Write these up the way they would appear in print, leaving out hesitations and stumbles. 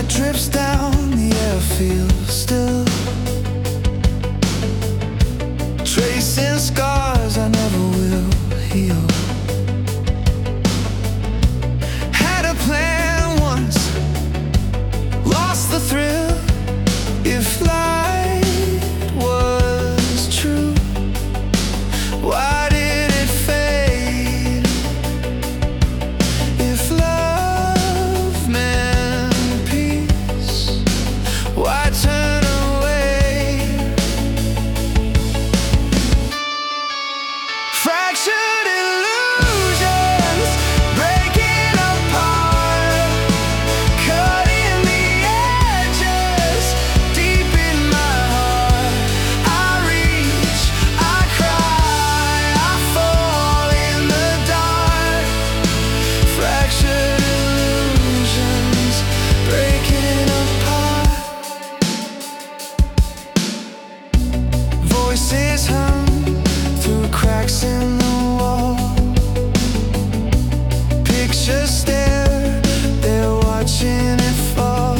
drips down, the air feels still, tracing scars I never will heal. Had a plan once, lost the thrill. If light was true, why did it fade? If love meant peace, why turn away? Fractured illusions breaking apart, cutting the edges deep in my heart. I reach, I cry, I fall in the dark. Fractured illusions breaking apart. Voices hum through cracks in the wall. Pictures stare, they're watching it fall.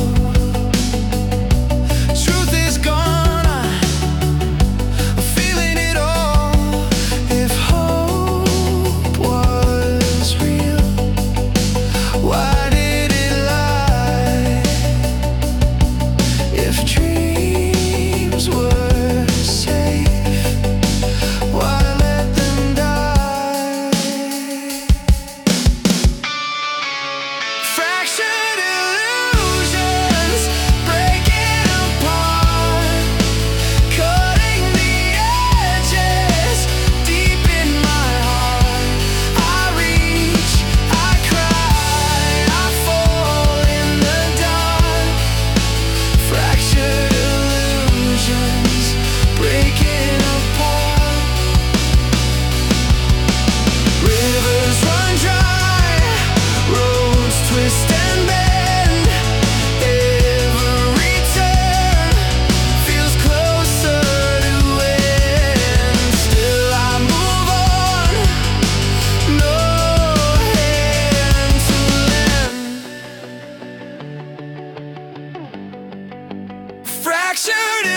Truth is gone, I'm feeling it all. If hope was real, why did it lie? If dreams were safe, why let them die? Fractured illusions breaking apart, cutting the edges deep in my heart. I reach, I cry, I fall in the dark. Fractured illusions breaking apart. Rivers run dry, roads twist and bend. Every turn feels closer to end. Still I move on, no hand to lend. Fractured